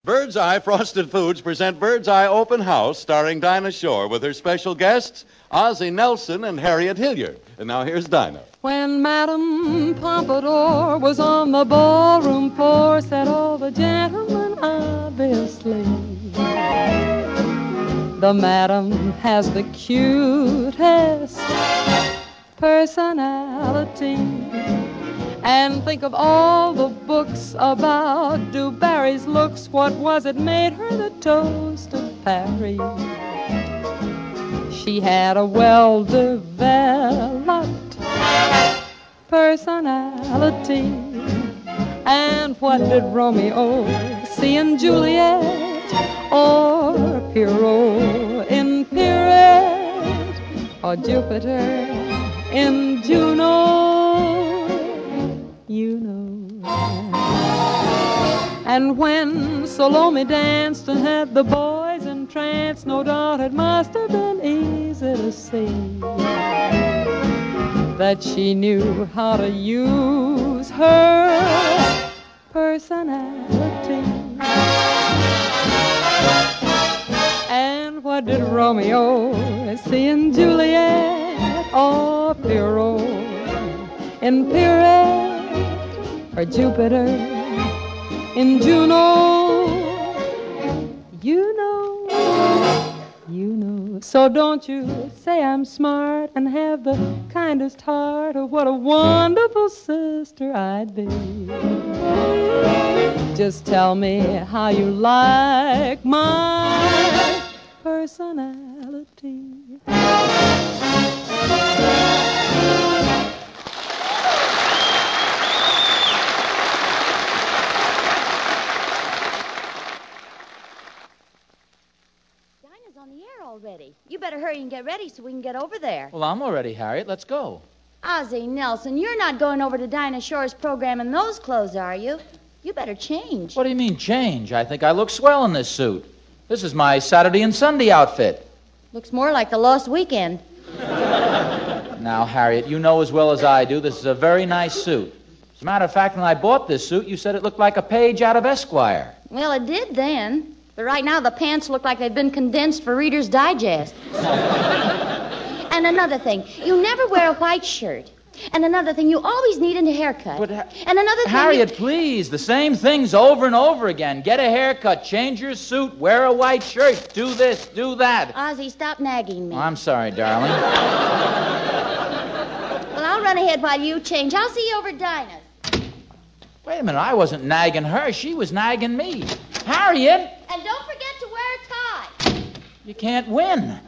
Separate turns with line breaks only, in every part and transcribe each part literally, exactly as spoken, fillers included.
Bird's Eye Frosted Foods present Bird's Eye Open House, starring Dinah Shore, with her special guests, Ozzie Nelson and Harriet Hilliard. And now here's Dinah.
When Madame Pompadour was on the ballroom floor, said all the gentlemen, obviously, the Madam has the cutest personality. And think of all the books about Du Barry's looks. What was it made her the toast of Paris? She had a well-developed personality. And what did Romeo see in Juliet, or Pierrot in Pierrette, or Jupiter in Juno? You know. And when Salome danced and had the boys entranced, no doubt it must have been easy to see that she knew how to use her personality. And what did Romeo see in Juliet, or Pierrot in Pierrette, or Jupiter in Juno? You know, you know. So don't you say I'm smart and have the kindest heart, or what a wonderful sister I'd be. Just tell me how you like my personality.
On the air already. You better hurry and get ready so we can get over there.
Well, I'm already, Harriet. Let's go.
Ozzie Nelson, you're not going over to Dinah Shore's program in those clothes, are you? You better change.
What do you mean, change? I think I look swell in this suit. This is my Saturday and Sunday outfit.
Looks more like the Lost Weekend.
Now, Harriet, you know as well as I do, this is a very nice suit. As a matter of fact, when I bought this suit, you said it looked like a page out of Esquire.
Well, it did then. But right now, the pants look like they've been condensed for Reader's Digest. And another thing, you never wear a white shirt. And another thing, you always need a haircut.
But, ha-
and another thing...
Harriet,
you...
please, the same things over and over again. Get a haircut, change your suit, wear a white shirt, do this, do that.
Ozzie, stop nagging me.
Oh, I'm sorry, darling.
Well, I'll run ahead while you change. I'll see you over at Dinah's.
Wait a minute, I wasn't nagging her. She was nagging me. Harriet!
And don't forget to wear a tie.
You can't win.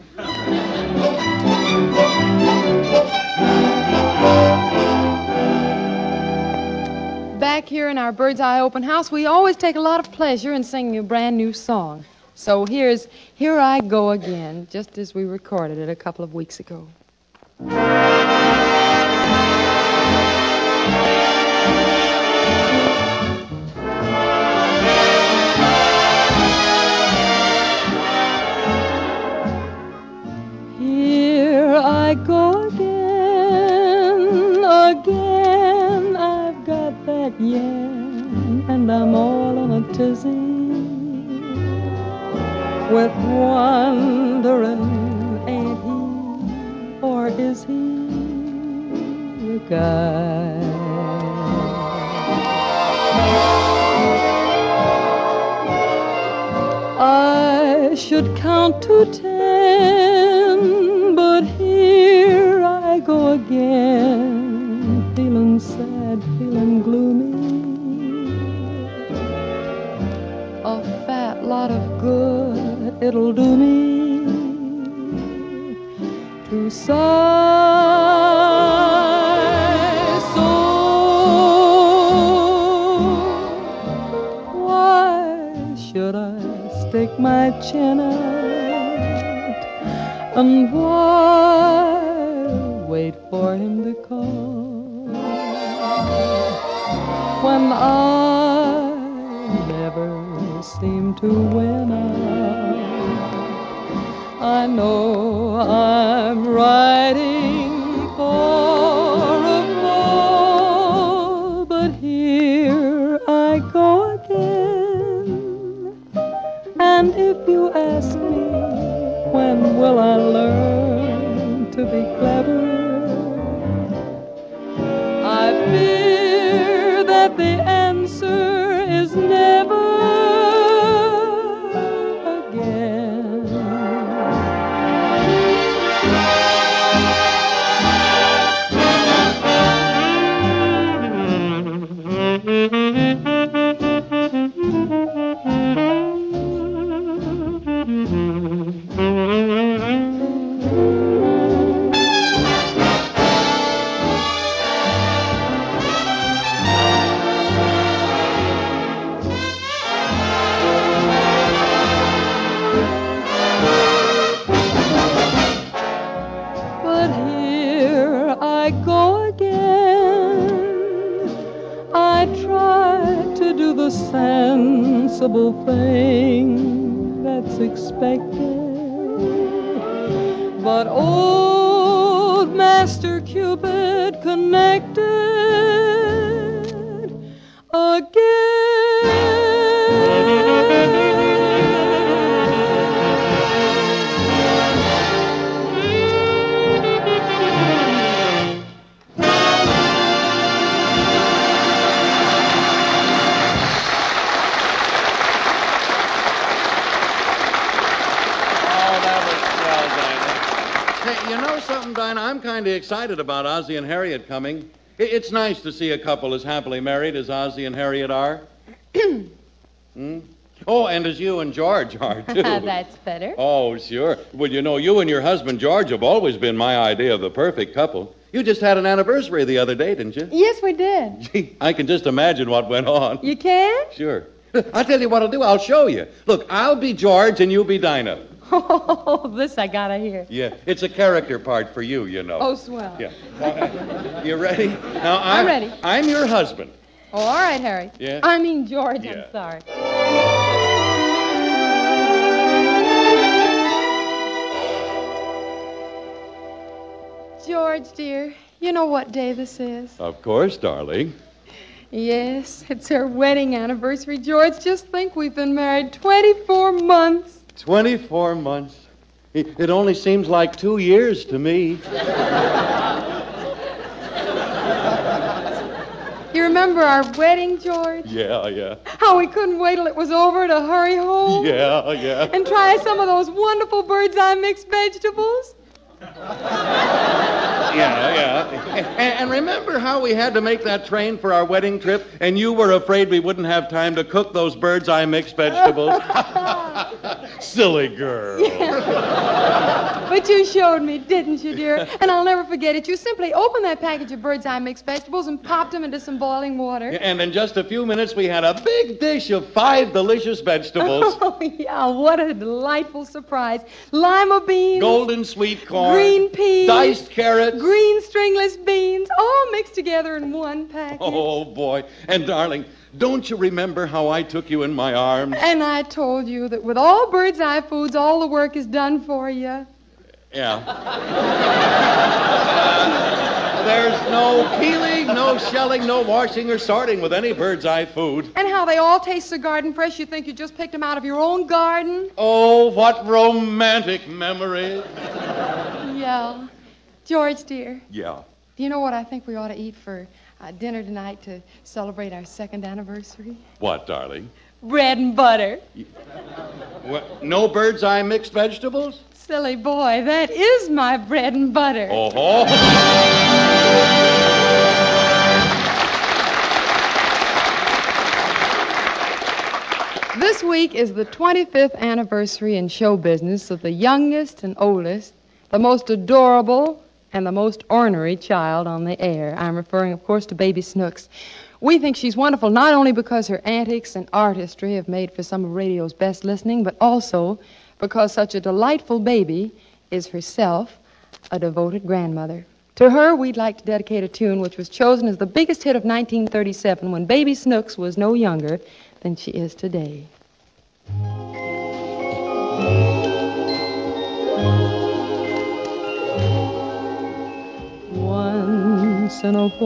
Back here in our Bird's Eye Open House, we always take a lot of pleasure in singing a brand new song. So here's Here I Go Again, just as we recorded it a couple of weeks ago. I go again, again, I've got that yen, and I'm all in a tizzy, with wondering, ain't he, or is he, a guy? I should count to ten, but here I go again, feeling sad, feeling gloomy. A fat lot of good it'll do me to sigh so. Why should I stick my chin out? And why wait for him to call when I never seem to win out? I know I'm riding for a fall, but here I go again,
And if you ask me, when will I learn to be clever? I fear that the answer is never again. But here I go again. I try to do the sensible thing that's expected. But old Master Cupid connected again.
Oh, that was swell, Dinah. Hey, you know something, Dinah? I'm kind of excited about Ozzie and Harriet coming. I- It's nice to see a couple as happily married as Ozzie and Harriet are. Hmm? Oh, and as you and George are, too.
That's better.
Oh, sure. Well, you know, you and your husband, George, have always been my idea of the perfect couple. You just had an anniversary the other day, didn't you?
Yes, we did.
Gee, I can just imagine what went on.
You can?
Sure. I'll tell you what I'll do. I'll show you. Look, I'll be George and you'll be Dinah.
Oh, this I gotta hear.
Yeah, it's a character part for you, you know.
Oh, swell.
Yeah. Uh, you ready? Now,
I'm ready.
I'm your husband.
Oh, all right, Harry.
Yeah?
I mean, George,
Yeah.
I'm sorry. George, dear, you know what day this is?
Of course, darling.
Yes, it's our wedding anniversary. George, just think we've been married twenty-four months.
twenty-four months. It it only seems like two years to me.
You remember our wedding, George?
Yeah, yeah.
How we couldn't wait till it was over to hurry home?
Yeah, yeah.
And try some of those wonderful bird's eye mixed vegetables?
Yeah, yeah. And, and remember how we had to make that train for our wedding trip, and you were afraid we wouldn't have time to cook those bird's eye mixed vegetables? Silly girl.
But you showed me, didn't you, dear? And I'll never forget it. You simply opened that package of bird's eye mixed vegetables and popped them into some boiling water.
And in just a few minutes, we had a big dish of five delicious vegetables.
Oh, yeah, what a delightful surprise. Lima beans.
Golden sweet corn.
Green peas.
Diced carrots.
Green stringless beans, all mixed together in one package.
Oh, boy. And, darling, don't you remember how I took you in my arms?
And I told you that with all bird's eye foods, all the work is done for you.
Yeah. There's no peeling, no shelling, no washing or sorting with any bird's eye food.
And how they all taste so garden fresh, you think you just picked them out of your own garden?
Oh, what romantic memories.
Yeah. George, dear,
Yeah.
do you know what I think we ought to eat for uh, dinner tonight to celebrate our second anniversary?
What, darling?
Bread and butter.
What, no bird's eye mixed vegetables?
Silly boy, that is my bread and butter.
Oh-ho.
This week is the twenty-fifth anniversary in show business of the youngest and oldest, the most adorable and the most ornery child on the air. I'm referring, of course, to Baby Snooks. We think she's wonderful not only because her antics and artistry have made for some of radio's best listening, but also because such a delightful baby is herself a devoted grandmother. To her, we'd like to dedicate a tune which was chosen as the biggest hit of nineteen thirty-seven when Baby Snooks was no younger than she is today. Once in a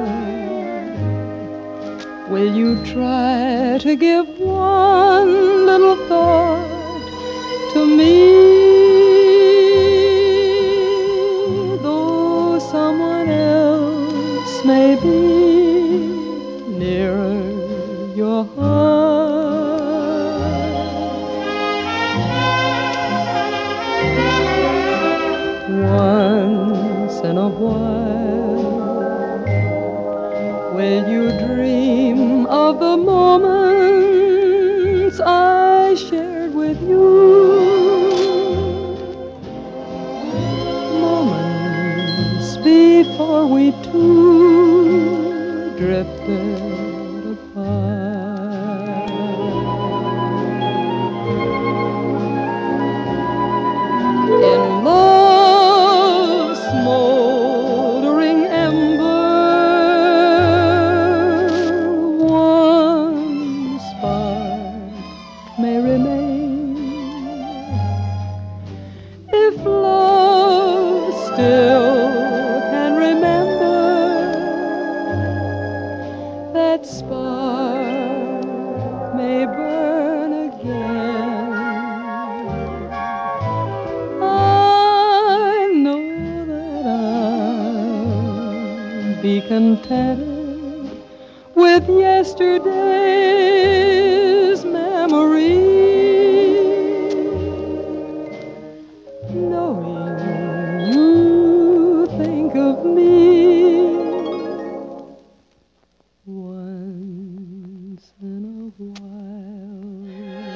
while, will you try to give one
little thought to me. Though someone else may be nearer your heart, once in a while, will you dream of the moments I shared with you? Moments before we two drifted apart. In love's smoldering ember, one spark may remain. If love still can remember, that spark may burn again. I know that I'll be contented with yesterday's memory, knowing you think of me once in a while.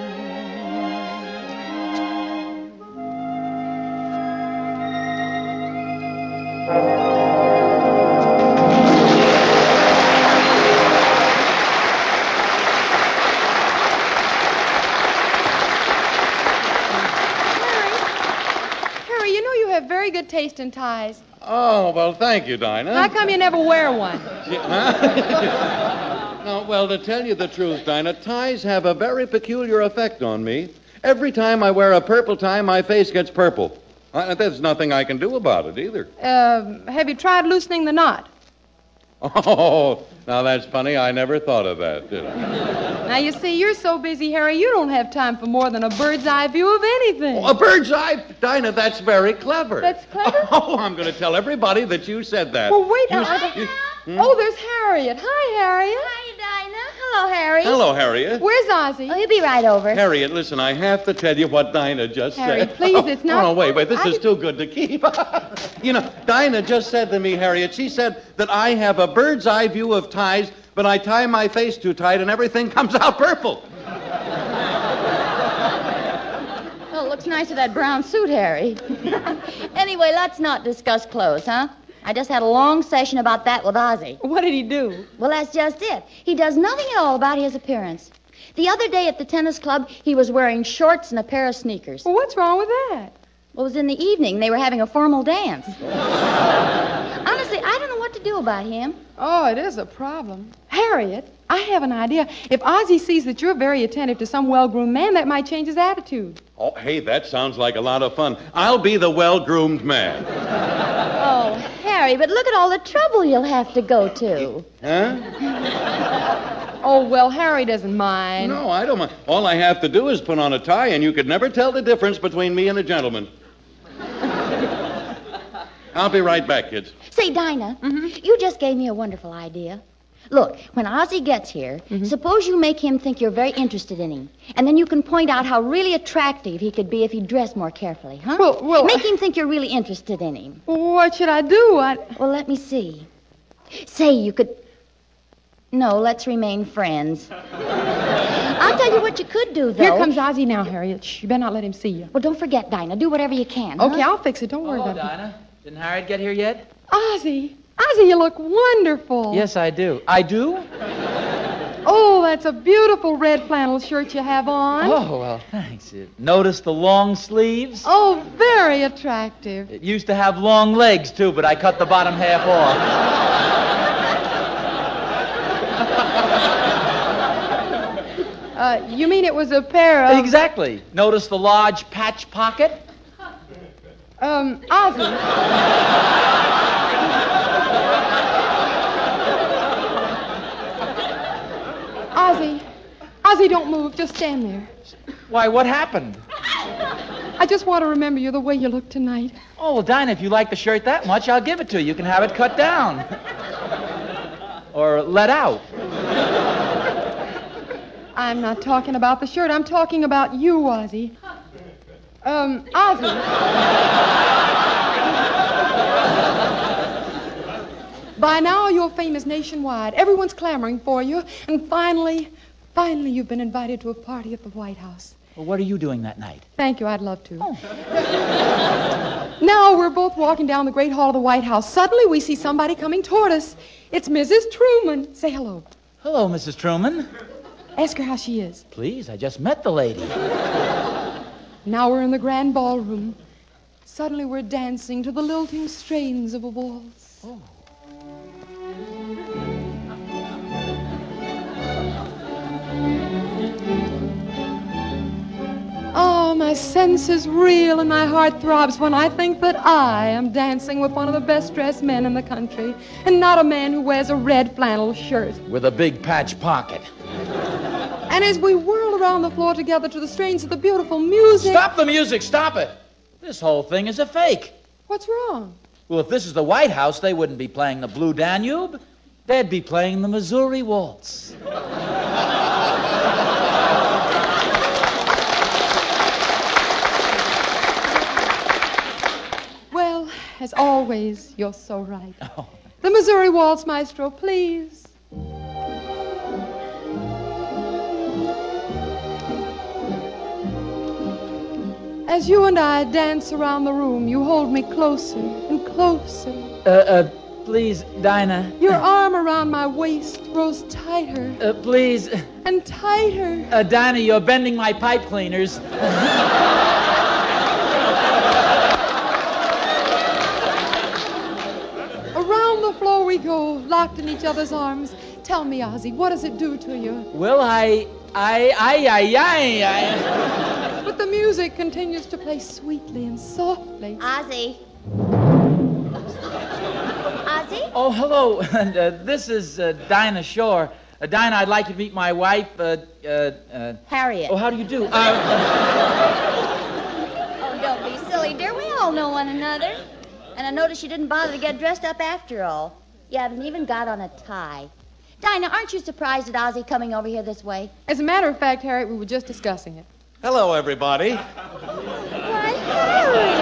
Harry, you know you have very good taste in ties.
Oh, well, thank you, Dinah.
How come you never wear one?
Huh? No, well, to tell you the truth, Dinah, ties have a very peculiar effect on me. Every time I wear a purple tie, my face gets purple. Uh, there's nothing I can do about it either.
Uh, have you tried loosening the knot?
Oh, now that's funny. I never thought of that, did I?
Now, you see, you're so busy, Harry, you don't have time for more than a bird's eye view of anything.
Oh, a bird's eye? Dinah, that's very clever.
That's clever?
Oh, I'm going to tell everybody that you said that.
Well, wait.
You-
uh,
you- Hmm?
Oh, there's Harriet. Hi, Harriet.
Hi, Dinah. Hello, Harry.
Hello, Harriet.
Where's Ozzie?
Oh, he'll be right over.
Harriet, listen, I have to tell you what Dinah just
Harriet,
said.
please, it's not-
Oh, wait, wait, this
I
is
did-
too good to keep. You know, Dinah just said to me, Harriet, she said that I have a bird's eye view of ties, but I tie my face too tight and everything comes out purple.
Oh, it looks nice with that brown suit, Harry. Anyway, let's not discuss clothes, huh? I just had a long session about that with Ozzie.
What did he do?
Well, that's just it. He does nothing at all about his appearance. The other day at the tennis club, he was wearing shorts and a pair of sneakers.
Well, what's wrong with that?
Well, it was in the evening. They were having a formal dance. Honestly, I don't know what to do about him.
Oh, it is a problem. Harriet, I have an idea. If Ozzie sees that you're very attentive to some well-groomed man, that might change his attitude.
Oh, hey, that sounds like a lot of fun. I'll be the well-groomed man.
Oh, Harry, but look at all the trouble you'll have to go to.
Huh?
Oh, well, Harry doesn't mind.
No, I don't mind. All I have to do is put on a tie, and you could never tell the difference between me and a gentleman. I'll be right back, kids.
Say, Dinah, you just gave me a wonderful idea. Look, when Ozzie gets here, suppose you make him think you're very interested in him. And then you can point out how really attractive he could be if he dressed more carefully, huh?
Well, well,
Make him think you're really interested in him.
What should I do? I...
Well, let me see. Say, you could... No, let's remain friends. I'll tell you what you could do, though.
Here comes Ozzie now, Harriet. Shh, you better not let him see you.
Well, don't forget, Dinah. Do whatever you can,
Okay,
huh?
I'll fix it. Don't worry
Hello,
about it.
Dinah. Didn't Harriet get here yet?
Ozzie, Ozzie, you look wonderful.
Yes, I do. I do?
Oh, that's a beautiful red flannel shirt you have on.
Oh, well, thanks. Uh, Notice the long sleeves?
Oh, very attractive.
It used to have long legs, too, but I cut the bottom half off.
Uh, you mean it was a pair of...
Exactly. Notice the large patch pocket?
Um, Ozzie. Ozzie. Ozzy, don't move. Just stand there.
Why, what happened?
I just want to remember you the way you look tonight.
Oh, well, Dinah, if you like the shirt that much, I'll give it to you. You can have it cut down. Or let out.
I'm not talking about the shirt. I'm talking about you, Ozzy. Um, Ozzy. By now, you're famous nationwide. Everyone's clamoring for you. And finally, finally, you've been invited to a party at the White House.
Well, what are you doing that night?
Thank you. I'd love to.
Oh.
Now we're both walking down the Great Hall of the White House. Suddenly, we see somebody coming toward us. It's Missus Truman. Say hello.
Hello, Missus Truman.
Ask her how she is.
Please, I just met the lady.
Now we're in the grand ballroom. Suddenly, we're dancing to the lilting strains of a waltz.
Oh.
Oh, my senses reel and my heart throbs when I think that I am dancing with one of the best-dressed men in the country, and not a man who wears a red flannel shirt.
With a big patch pocket.
And as we whirl around the floor together to the strains of the beautiful music...
Stop the music! Stop it! This whole thing is a fake.
What's wrong?
Well, if this is the White House, they wouldn't be playing the Blue Danube. They'd be playing the Missouri Waltz.
Well, as always, you're so right.
Oh.
The Missouri Waltz, Maestro, please. As you and I dance around the room, you hold me closer and closer.
Uh, uh, please, Dinah.
Your arm around my waist grows tighter
Uh, please.
and tighter.
Uh, Dinah, you're bending my pipe cleaners.
Around the floor we go, locked in each other's arms. Tell me, Ozzy, what does it do to you?
Well, I... I... I... I... I... I...
But the music continues to play sweetly and softly.
Ozzy. Ozzy?
Oh, hello. And, uh, this is uh, Dinah Shore. Uh, Dinah, I'd like you to meet my wife, uh, uh, uh...
Harriet.
Oh, how do you do? Uh...
Oh, don't be silly, dear. We all know one another. And I noticed you didn't bother to get dressed up after all. You haven't even got on a tie. Dinah, aren't you surprised at Ozzy coming over here this way?
As a matter of fact, Harriet, we were just discussing it.
Hello, everybody.
Why, Harry!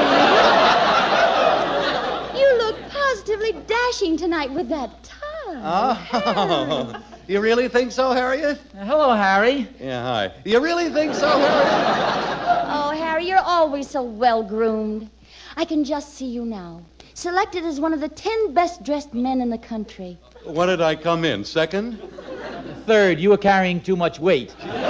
You look positively dashing tonight with that tie.
Oh, you really think so, Harriet?
Hello, Harry.
Yeah, hi. You really think so, Harriet?
Oh, Harry, you're always so well-groomed. I can just see you now, selected as one of the ten best-dressed men in the country.
What did I come in, second?
Third, you were carrying too much weight.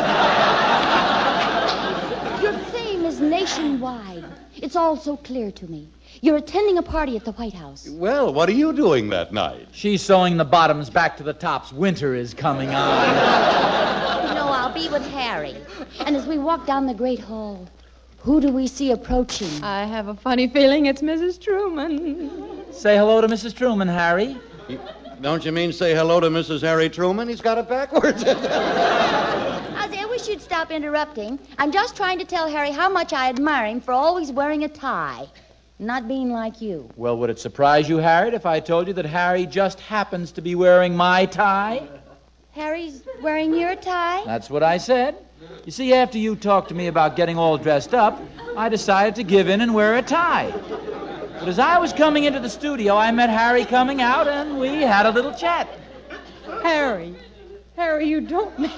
Your fame is nationwide. It's all so clear to me. You're attending a party at the White House.
Well, what are you doing that night?
She's sewing the bottoms back to the tops. Winter is coming on.
You know, I'll be with Harry. And as we walk down the Great Hall, who do we see approaching?
I have a funny feeling it's Missus Truman.
Say hello to Missus Truman, Harry.
Don't you mean say hello to Missus Harry Truman? He's got it backwards.
Ozzy, I wish you'd stop interrupting. I'm just trying to tell Harry how much I admire him for always wearing a tie, not being like you.
Well, would it surprise you, Harriet, if I told you that Harry just happens to be wearing my tie?
Harry's wearing your tie?
That's what I said. You see, after you talked to me about getting all dressed up, I decided to give in and wear a tie. But as I was coming into the studio, I met Harry coming out, and we had a little chat.
Harry. Harry, you don't mean...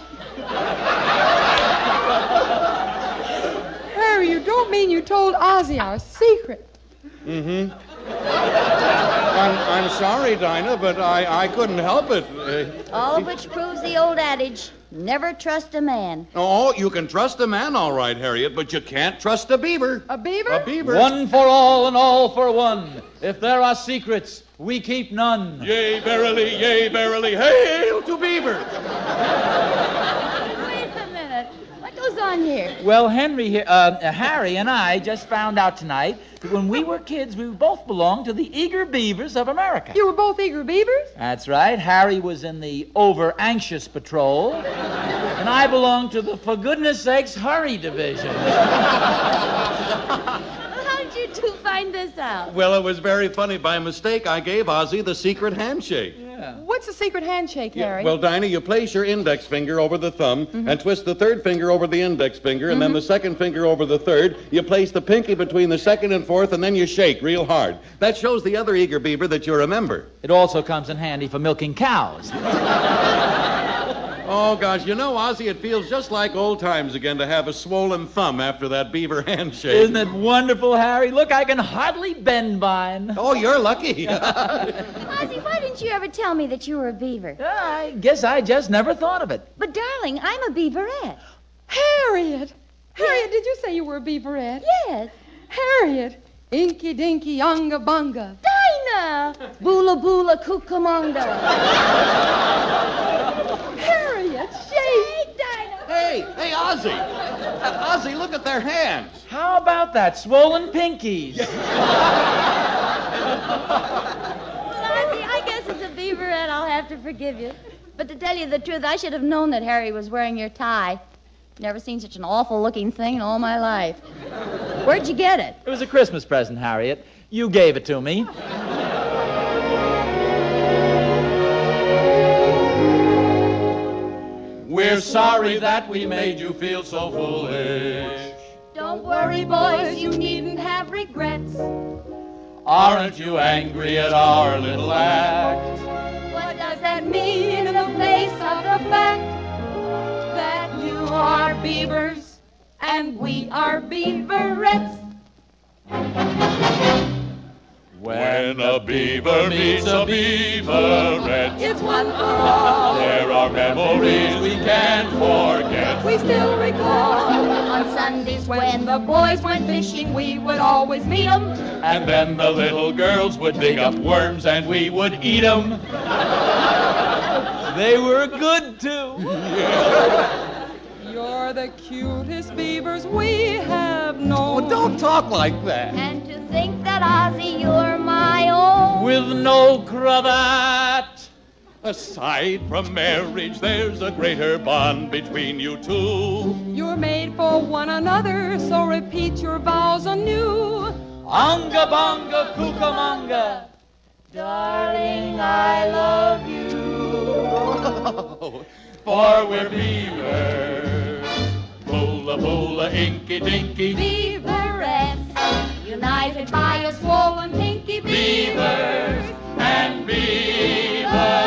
Harry, you don't mean you told Ozzy our secret.
Mm-hmm. I'm, I'm sorry, Dinah, but I, I couldn't help it. Uh,
All of which proves the old adage, never trust a man.
Oh, you can trust a man, all right, Harriet, but you can't trust a beaver.
A beaver?
A beaver.
One for all and all for one. If there are secrets, we keep none.
Yea, verily, yea, verily, hail to beaver.
Wait a minute. What goes on here?
Well, Henry here, uh, Harry and I just found out tonight that when we were kids, we both belonged to the Eager Beavers of America.
You were both eager beavers?
That's right. Harry was in the Over-Anxious Patrol, and I belonged to the For Goodness Sakes Hurry Division.
How did you two find this out?
Well, it was very funny. By mistake, I gave Ozzie the secret handshake.
Yeah.
What's the secret handshake, Harry?
Well, Dinah, you place your index finger over the thumb mm-hmm. and twist the third finger over the index finger, and mm-hmm. then the second finger over the third. You place the pinky between the second and fourth, and then you shake real hard. That shows the other eager beaver that you're a member.
It also comes in handy for milking cows.
Oh, gosh, you know, Ozzie, it feels just like old times again to have a swollen thumb after that beaver handshake.
Isn't it wonderful, Harry? Look, I can hardly bend mine.
Oh, you're lucky.
Ozzie, why didn't you ever tell me that you were a beaver?
I guess I just never thought of it.
But, darling, I'm a beaverette.
Harriet! Harriet, did you say you were a beaverette?
Yes.
Harriet! Inky dinky yonga bunga.
Dinah! Boola boola cucamonga.
Harriet, shake!
Dinah!
Hey, hey, Ozzie! Uh, Ozzie, look at their hands.
How about that? Swollen pinkies.
Well, Ozzie, I guess it's a beaverette. I'll have to forgive you. But to tell you the truth, I should have known that Harry was wearing your tie. Never seen such an awful-looking thing in all my life. Where'd you get it?
It was a Christmas present, Harriet. You gave it to me.
We're sorry that we made you feel so foolish.
Don't worry, boys, you needn't have regrets.
Aren't you angry at our little act?
What does that mean in the face of the fact that you are beavers and we are beaverettes?
When a beaver meets a beaverette,
It's one for all.
there are memories we can't forget.
We still recall on Sundays when the boys went fishing, we would always meet 'em.
And then the little girls would dig up worms and we would eat 'em.
They were good, too.
You're the cutest beavers we have known.
Well, don't talk like that.
And to think that, Ozzie, you're my own.
With no cravat.
Aside from marriage, there's a greater bond between you two.
You're made for one another, so repeat your vows anew.
Onga bonga cucamonga.
Darling, I love you.
For we're beavers. Boola boola inky dinky.
Beaverettes, united by a swollen pinky.
Beavers and beaverettes.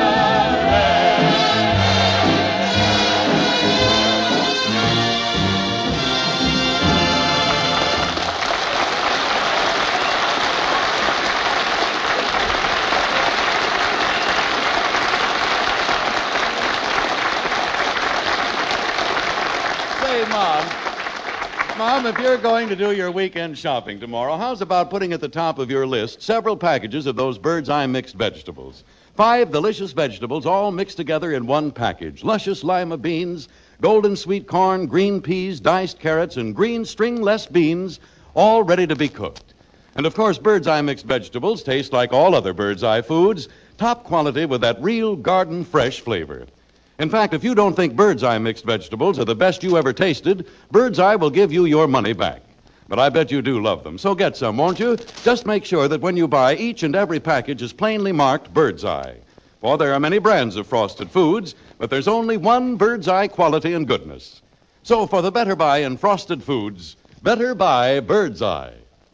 Say, Mom. Mom, if you're going to do your weekend shopping tomorrow, how's about putting at the top of your list several packages of those Bird's Eye mixed vegetables? Five delicious vegetables all mixed together in one package. Luscious lima beans, golden sweet corn, green peas, diced carrots, and green stringless beans, all ready to be cooked. And, of course, Bird's Eye mixed vegetables taste like all other Bird's Eye foods, top quality with that real garden fresh flavor. In fact, if you don't think Bird's Eye mixed vegetables are the best you ever tasted, Bird's Eye will give you your money back. But I bet you do love them, so get some, won't you? Just make sure that when you buy, each and every package is plainly marked Bird's Eye. For there are many brands of frosted foods, but there's only one Bird's Eye quality and goodness. So for the better buy in frosted foods, better buy Bird's Eye.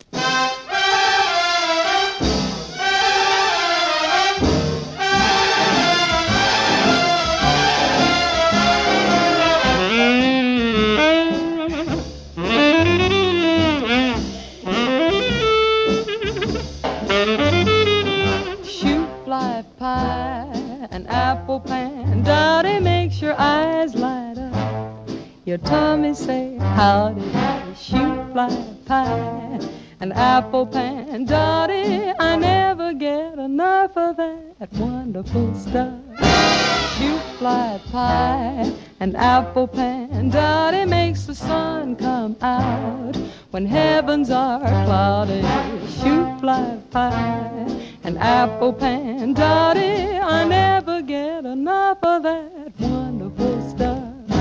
An apple pan, Dottie makes your eyes light up. Your tummy say, howdy, howdy, shoot fly pie. and apple pandotty. I never get enough of that wonderful stuff. Shoot fly pie and apple pandotty makes the sun come out when heavens are cloudy. Shoot fly pie and apple pandotty. I never get enough of that wonderful stuff.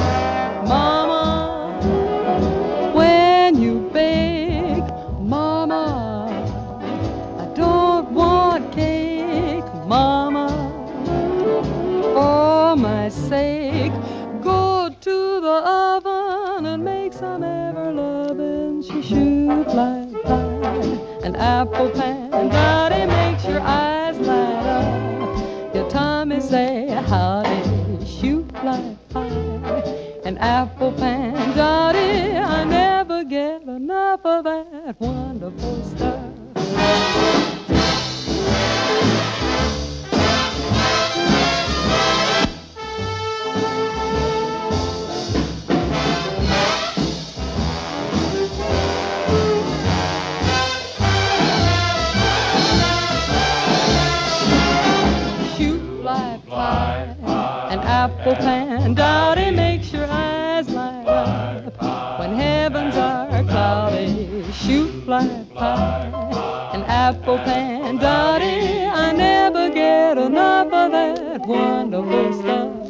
Mama, when you bake, Mama, I don't want cake, Mama. For my sake, go to the oven and make some ever-loving shoot fly pie. An apple pandotty makes your eyes light up, your tummy say howdy. Shoot fly pie. An apple pandotty, I never get enough of that wonderful stuff. Shoot fly pie, an apple pandotty makes your eyes light up when heavens are cloudy. Shoot fly pie, an apple pandotty. I never get enough of that wonderful stuff.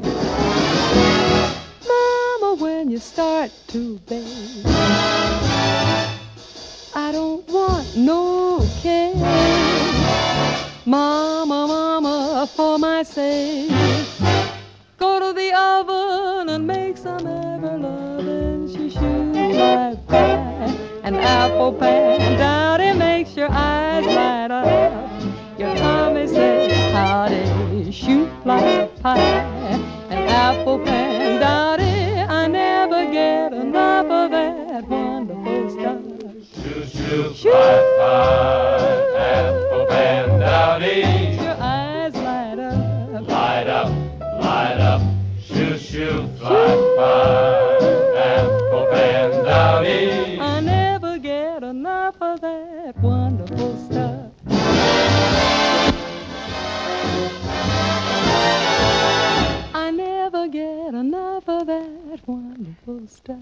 Mama, when you start to bake, I don't want no cake. Mama, Mama, for my sake, go to the oven and make some ever-loving shoot fly pie. An apple pandotty makes your eyes light up, your tummy says howdy. Shoot fly pie, an apple pandotty. I never get enough of that wonderful stuff.
Shoot, shoot, fly pie, apple pandotty.
Your eyes light up,
Light up, light up. Shoot, shoot, fly pie, apple pandotty.
I never get enough of that wonderful stuff. I never get enough of that wonderful stuff.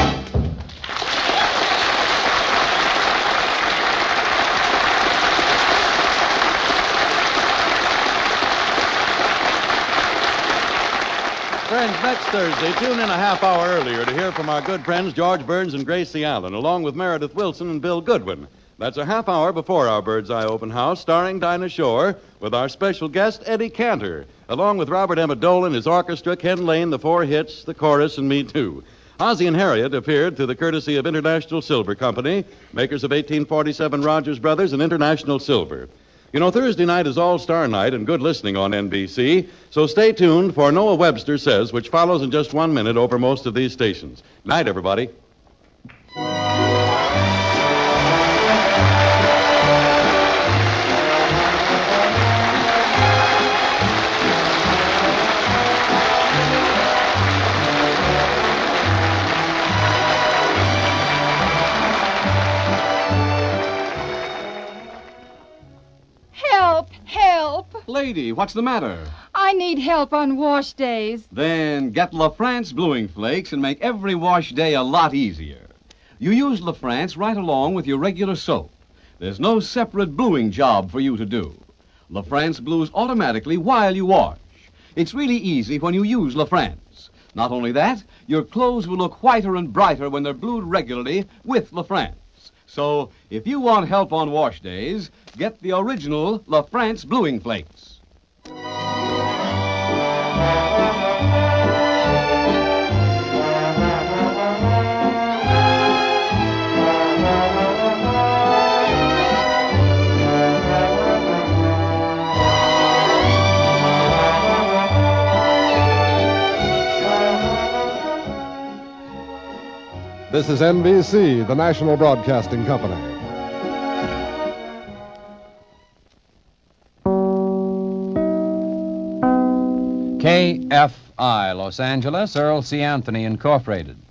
Friends, next Thursday, tune in a half hour earlier to hear from our good friends George Burns and Gracie Allen, along with Meredith Wilson and Bill Goodwin. That's a half hour before our Bird's Eye Open House, starring Dinah Shore, with our special guest, Eddie Cantor, along with Robert Emmett Dole and his orchestra, Ken Lane, the Four Hits, the Chorus, and me, too. Ozzie and Harriet appeared through the courtesy of International Silver Company, makers of eighteen forty-seven Rogers Brothers and International Silver. You know, Thursday night is All-Star Night and good listening on N B C, so stay tuned for Noah Webster Says, which follows in just one minute over most of these stations. Night, everybody.
Lady, what's the matter?
I need help on wash days.
Then get La France Bluing Flakes and make every wash day a lot easier. You use La France right along with your regular soap. There's no separate bluing job for you to do. La France blues automatically while you wash. It's really easy when you use La France. Not only that, your clothes will look whiter and brighter when they're blued regularly with La France. So, if you want help on wash days, get the original La France Bluing Flakes.
This is N B C, the National Broadcasting Company.
K F I, Los Angeles, Earl C. Anthony, Incorporated.